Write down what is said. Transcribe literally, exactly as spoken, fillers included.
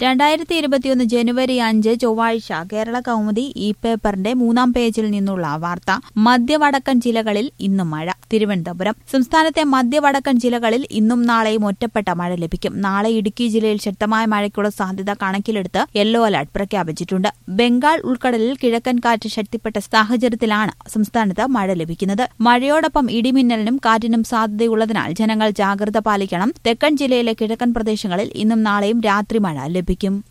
രണ്ടായിരത്തി ഇരുപത്തിയൊന്ന് ജനുവരി അഞ്ച് ചൊവ്വാഴ്ച കേരള കൗമുദി ഈ പേപ്പറിന്റെ മൂന്നാം പേജിൽ നിന്നുള്ള വാർത്ത. മധ്യവടക്കൻ ജില്ലകളിൽ ഇന്നും മഴ. തിരുവനന്തപുരം. സംസ്ഥാനത്തെ മധ്യവടക്കൻ ജില്ലകളിൽ ഇന്നും നാളെയും ഒറ്റപ്പെട്ട മഴ ലഭിക്കും. നാളെ ഇടുക്കി ജില്ലയിൽ ശക്തമായ മഴയ്ക്കുള്ള സാധ്യത കണക്കിലെടുത്ത് യെല്ലോ അലർട്ട് പ്രഖ്യാപിച്ചിട്ടുണ്ട്. ബംഗാൾ ഉൾക്കടലിൽ കിഴക്കൻ കാറ്റ് ശക്തിപ്പെട്ട സാഹചര്യത്തിലാണ് സംസ്ഥാനത്ത് മഴ ലഭിക്കുന്നത്. മഴയോടൊപ്പം ഇടിമിന്നലിനും കാറ്റിനും സാധ്യതയുള്ളതിനാൽ ജനങ്ങൾ ജാഗ്രത പാലിക്കണം. തെക്കൻ ജില്ലയിലെ കിഴക്കൻ പ്രദേശങ്ങളിൽ ഇന്നും നാളെയും രാത്രി മഴ ലഭിക്കും.